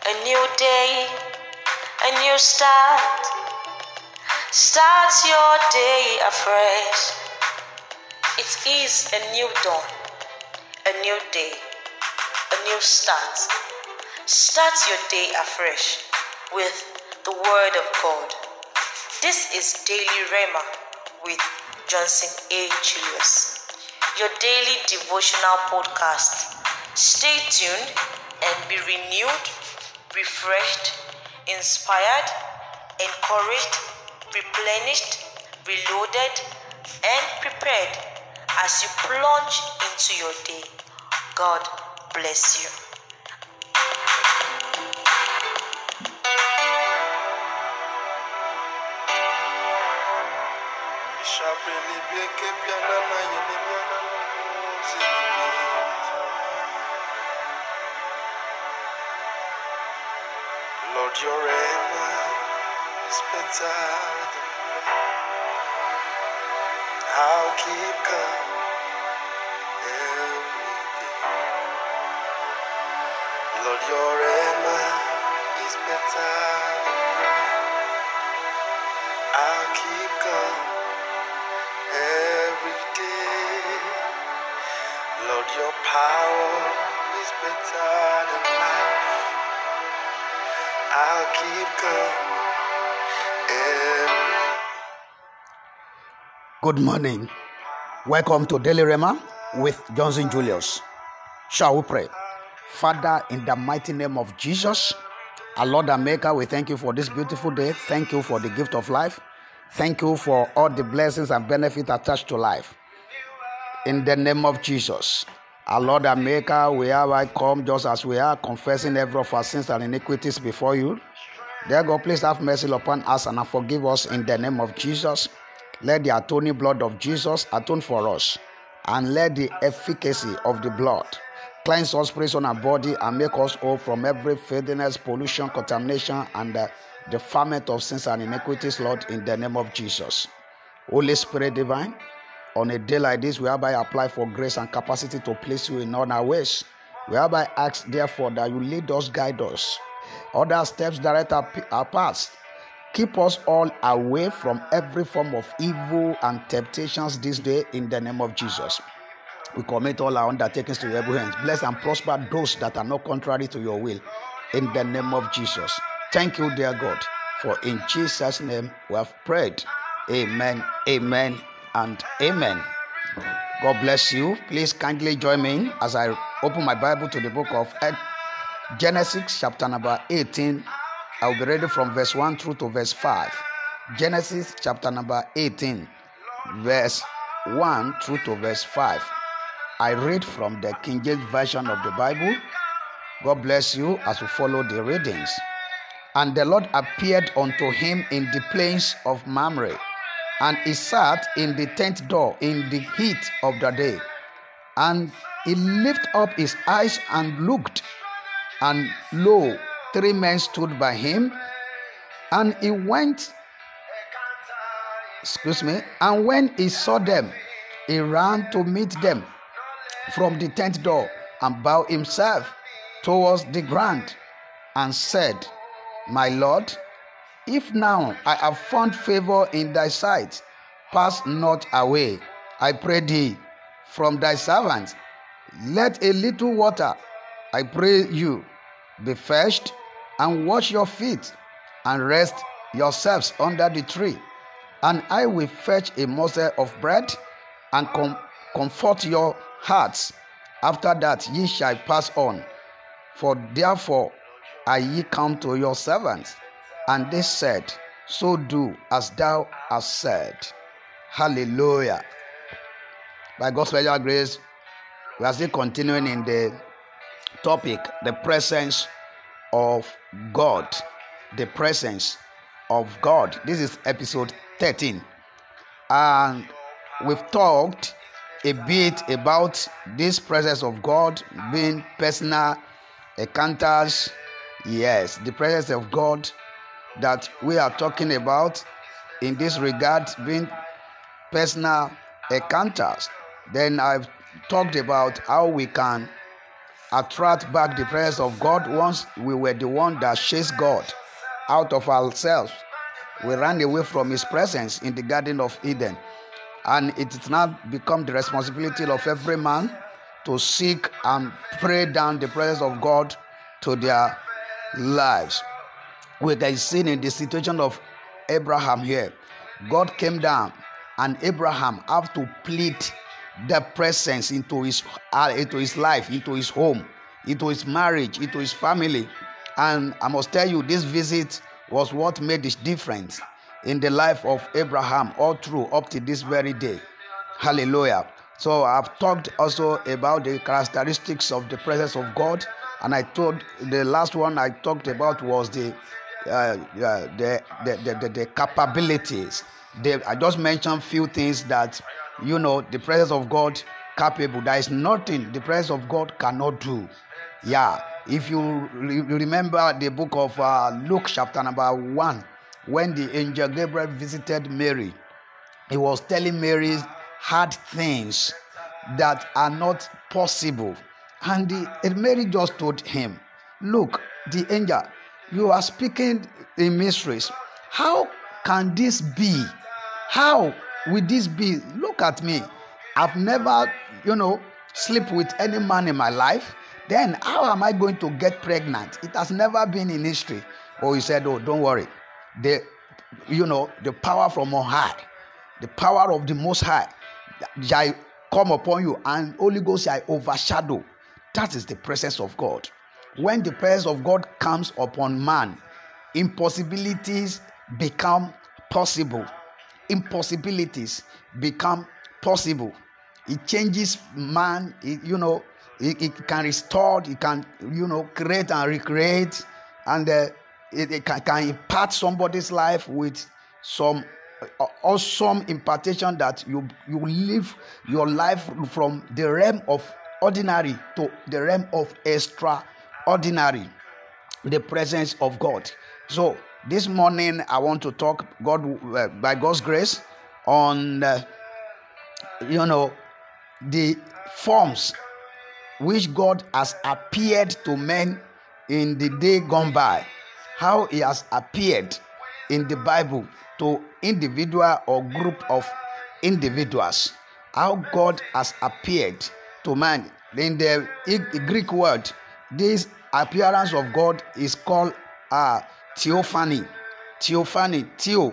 A new day, a new start. Start your day afresh. It is a new dawn, a new day, a new start. Start your day afresh with the Word of God. This is Daily Rhema with Johnson A. Julius, your daily devotional podcast. Stay tuned and be renewed, refreshed, inspired, encouraged, replenished, reloaded, and prepared as you plunge into your day. God bless you. Lord, your rhema is better than bread. I'll keep calm every day. Lord, your rhema is better than bread. I'll keep calm every day. Lord, your power is better than life. I'll keep calm every day. Good morning. Welcome to Daily Rhema with Johnson Julius. Shall we pray? Father, in the mighty name of Jesus, our Lord and Maker, we thank you for this beautiful day. Thank you for the gift of life. Thank you for all the blessings and benefits attached to life. In the name of Jesus, our Lord and Maker, we hereby come just as we are, confessing every of our sins and iniquities before you. Dear God, please have mercy upon us and forgive us in the name of Jesus. Let the atoning blood of Jesus atone for us, and let the efficacy of the blood cleanse us, spirit, soul, and body, and make us whole from every filthiness, pollution, contamination, and the ferment of sins and iniquities, Lord, in the name of Jesus. Holy Spirit divine, on a day like this, we hereby apply for grace and capacity to please you in all our ways. We hereby ask, therefore, that you lead us, guide us. Other steps direct our paths. Keep us all away from every form of evil and temptations this day in the name of Jesus. We commit all our undertakings to your hands. Bless and prosper those that are not contrary to your will in the name of Jesus. Thank you, dear God, for in Jesus' name we have prayed. Amen, amen, and amen. God bless you. Please kindly join me as I open my Bible to the book of Genesis chapter number 18. I will be reading from verse 1 through to verse 5. Genesis chapter number 18, verse 1 through to verse 5. I read from the King James Version of the Bible. God bless you as we follow the readings. And the Lord appeared unto him in the plains of Mamre, and he sat in the tent door in the heat of the day. And he lifted up his eyes and looked, and lo, 3 men stood by him, and he went, and when he saw them, he ran to meet them from the tent door, and bowed himself towards the ground, and said, My Lord, if now I have found favor in thy sight, pass not away, I pray thee, from thy servant. Let a little water, I pray you, be fetched, and wash your feet, and rest yourselves under the tree. And I will fetch a morsel of bread, and comfort your hearts. After that ye shall pass on. For therefore are ye come to your servants. And they said, So do as thou hast said. Hallelujah. By God's special grace, we are still continuing in the topic, the presence of God. The presence of God. This is episode 13. And we've talked a bit about this presence of God being personal encounters. Yes, the presence of God that we are talking about in this regard being personal encounters. Then I've talked about how we can attract back the presence of God. Once we were the one that chased God out of ourselves. We ran away from his presence in the Garden of Eden. And it has now become the responsibility of every man to seek and pray down the presence of God to their lives. We can see in the situation of Abraham here. God came down and Abraham had to plead the presence into his life, into his home, into his marriage, into his family. And I must tell you, this visit was what made this difference in the life of Abraham all through up to this very day. Hallelujah. So I've talked also about the characteristics of the presence of God, and I told the last one I talked about was the capabilities. I just mentioned few things that the presence of God capable. There is nothing the presence of God cannot do. Yeah, if you remember the book of Luke chapter number 1, when the angel Gabriel visited Mary, he was telling Mary hard things that are not possible. And Mary just told him, look, the angel, you are speaking in mysteries. How can this be? How will this be? Look at me. I've never, slept with any man in my life. Then how am I going to get pregnant? It has never been in history. Oh, he said, oh, don't worry. The power from on high, the power of the Most High shall come upon you, and Holy Ghost shall overshadow. That is the presence of God. When the presence of God comes upon man, impossibilities become possible. Impossibilities become possible. It changes man. It can restore. It can create and recreate, and it can impart somebody's life with some awesome impartation that you live your life from the realm of ordinary to the realm of extraordinary. The presence of God. So this morning I want to talk by God's grace on the forms which God has appeared to men in the day gone by. How he has appeared in the Bible to individual or group of individuals. How God has appeared to man. In the Greek word, this appearance of God is called theophany. Theophany. Theo.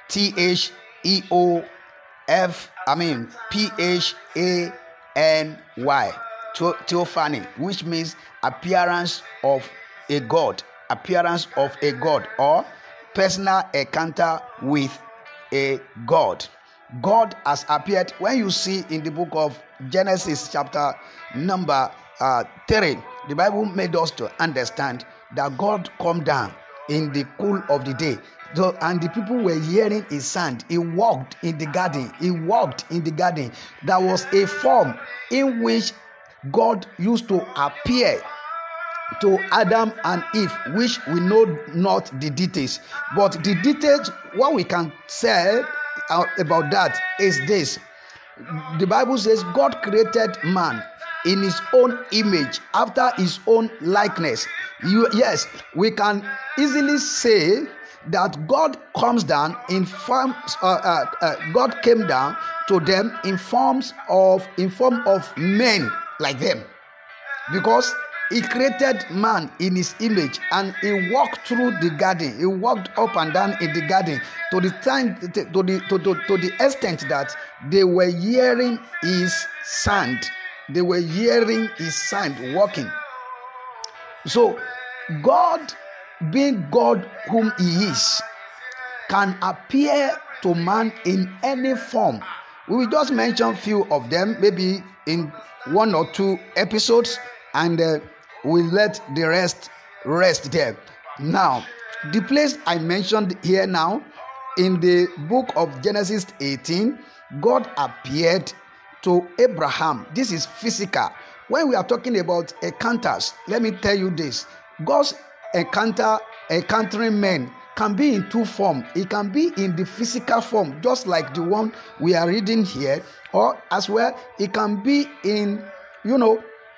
Phany. Theophany, which means appearance of a God. Appearance of a God, or personal encounter with a God. God has appeared. When you see in the book of Genesis chapter number 3, the Bible made us to understand that God come down in the cool of the day. So, and the people were hearing his sound. He walked in the garden. There was a form in which God used to appear to Adam and Eve, which we know not the details. But the details, what we can say about that is this. The Bible says God created man in his own image, after his own likeness. Yes, we can easily say that God comes down in form. God came down to them in form of men like them, because he created man in his image, and he walked through the garden. He walked up and down in the garden to the extent that they were hearing his sound. They were hearing his sound walking. So God, being God whom he is, can appear to man in any form. We will just mention few of them, maybe in 1 or 2 episodes, and we'll let the rest there. Now, the place I mentioned here now, in the book of Genesis 18, God appeared to Abraham. This is physical. When we are talking about encounters, let me tell you this. God's encountering men can be in 2 forms. It can be in the physical form, just like the one we are reading here, or as well, it can be in,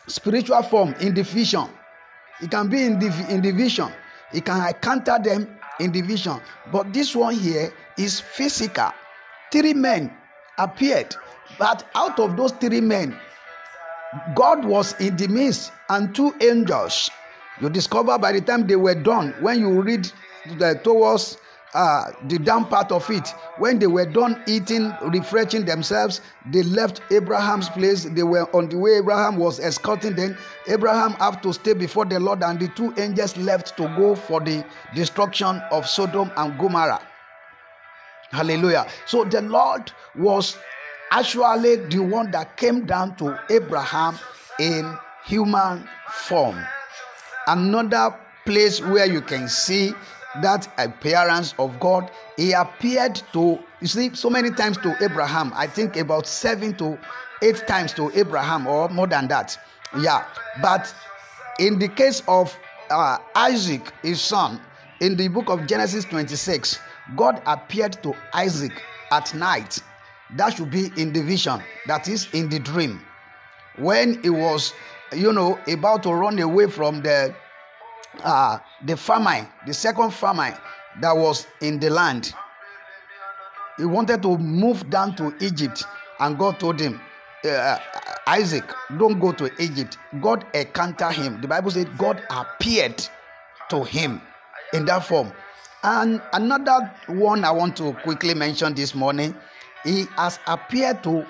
spiritual form in the vision. It can be in the vision. It can encounter them in the vision. But this one here is physical. 3 men appeared, but out of those 3 men, God was in the midst, and 2 angels. You discover by the time they were done, when you read towards the down part of it, when they were done eating, refreshing themselves, they left Abraham's place. They were on the way. Abraham was escorting them. Abraham had to stay before the Lord, and the 2 angels left to go for the destruction of Sodom and Gomorrah. Hallelujah. So the Lord was actually the one that came down to Abraham in human form. Another place where you can see that appearance of God, he appeared to, you see, so many times to Abraham. I think about 7 to 8 times to Abraham, or more than that. Yeah, but in the case of Isaac, his son, in the book of Genesis 26, God appeared to Isaac at night. That should be in the vision, that is in the dream. When he was, about to run away from the famine, the second famine that was in the land. He wanted to move down to Egypt, and God told him, Isaac, don't go to Egypt. God encountered him. The Bible said God appeared to him in that form. And another one I want to quickly mention this morning, he has appeared to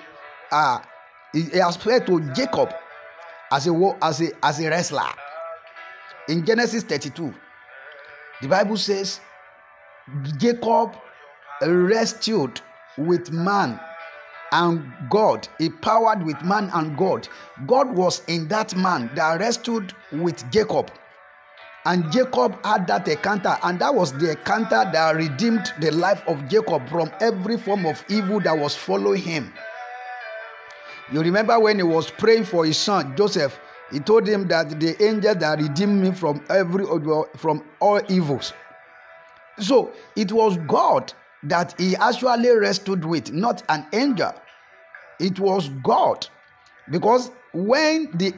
Jacob as a wrestler. In Genesis 32, the Bible says Jacob wrestled with man and God. He powered with man and God. God was in that man that wrestled with Jacob. And Jacob had that encounter, and that was the encounter that redeemed the life of Jacob from every form of evil that was following him. You remember when he was praying for his son Joseph, he told him that the angel that redeemed me from all evils. So it was God that he actually wrestled with, not an angel. It was God, because when the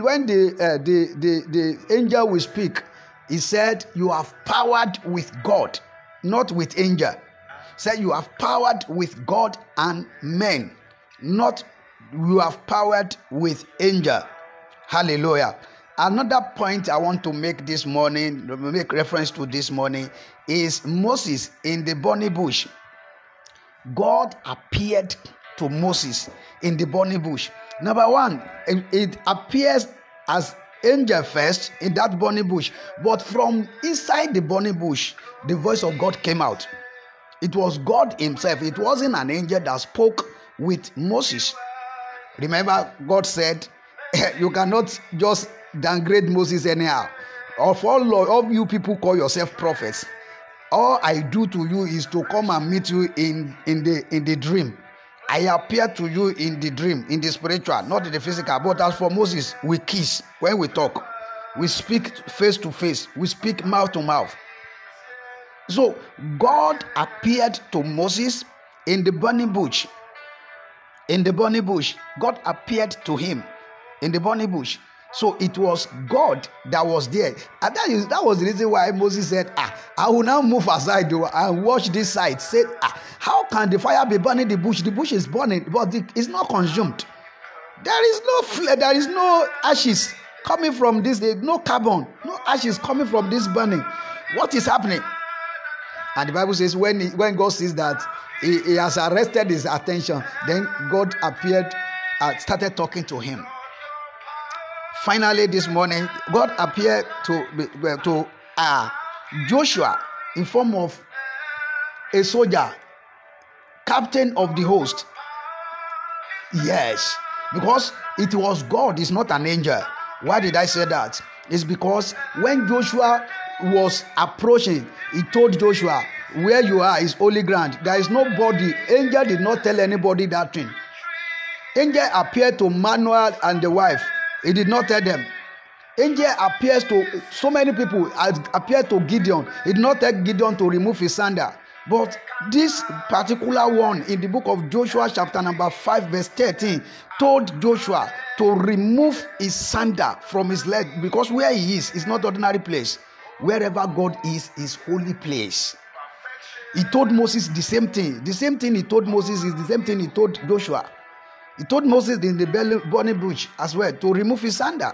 angel will speak, he said, "You have powered with God, not with angel." Said you have powered with God and men, not you have powered with angel. Hallelujah. Another point I want to make this morning, make reference to this morning, is Moses in the burning bush. God appeared to Moses in the burning bush. Number one, it appears as angel first in that burning bush, but from inside the burning bush, the voice of God came out. It was God himself. It wasn't an angel that spoke with Moses. Remember, God said, you cannot just downgrade Moses anyhow. Of all of you people call yourself prophets, all I do to you is to come and meet you in the dream. I appear to you in the dream, in the spiritual, not in the physical. But as for Moses, we kiss when we talk. We speak face to face. We speak mouth to mouth. So God appeared to Moses in the burning bush. In the burning bush, God appeared to him in the burning bush. So it was God that was there. And that was the reason why Moses said, I will now move aside and watch this side. Said, how can the fire be burning the bush? The bush is burning, but it's not consumed. There is no flame, there is no ashes coming from this, no carbon, no ashes coming from this burning. What is happening? And the Bible says when God sees that he has arrested his attention, then God appeared and started talking to him. Finally, this morning, God appeared to Joshua in form of a soldier, captain of the host. Yes, because it was God, it's not an angel. Why did I say that? It's because when Joshua was approaching, he told Joshua, where you are is holy ground. There is nobody. Angel did not tell anybody that thing. Angel appeared to Manoah and the wife. He did not tell them. Angel appears to so many people. Appeared to Gideon. He did not tell Gideon to remove his sandal. But this particular one in the book of Joshua chapter number 5 verse 13 told Joshua to remove his sandal from his leg, because where he is not ordinary place. Wherever God is holy place. He told Moses the same thing. The same thing he told Moses is the same thing he told Joshua. He told Moses in the burning bush as well to remove his sandal.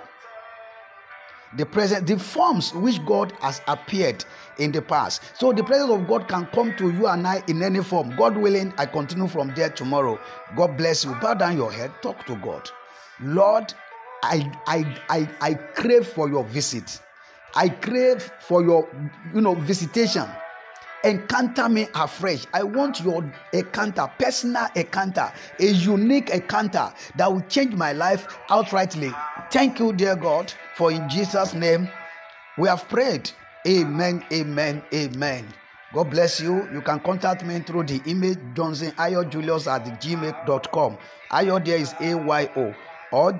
The forms which God has appeared in the past. So the presence of God can come to you and I in any form. God willing, I continue from there tomorrow. God bless you. Bow down your head. Talk to God. Lord, I crave for your visit. I crave for your visitation. Encounter me afresh. I want your encounter, personal encounter, a unique encounter that will change my life outrightly. Thank you, dear God, for in Jesus' name we have prayed. Amen, amen, amen. God bless you. You can contact me through the email johnsonayodjulius@gmail.com. Ayo there is AYO, or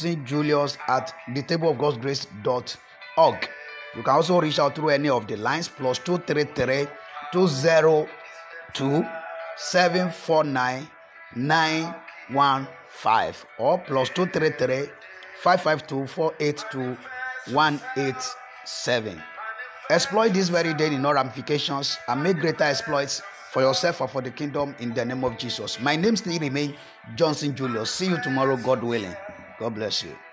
johnsonjulius@thetableofgodsgrace.org. You can also reach out through any of the lines +233 202 749 915 or +233 552 482 187. Exploit this very day in all ramifications and make greater exploits for yourself or for the kingdom in the name of Jesus. My name still remains Johnson Julius. See you tomorrow, God willing. God bless you.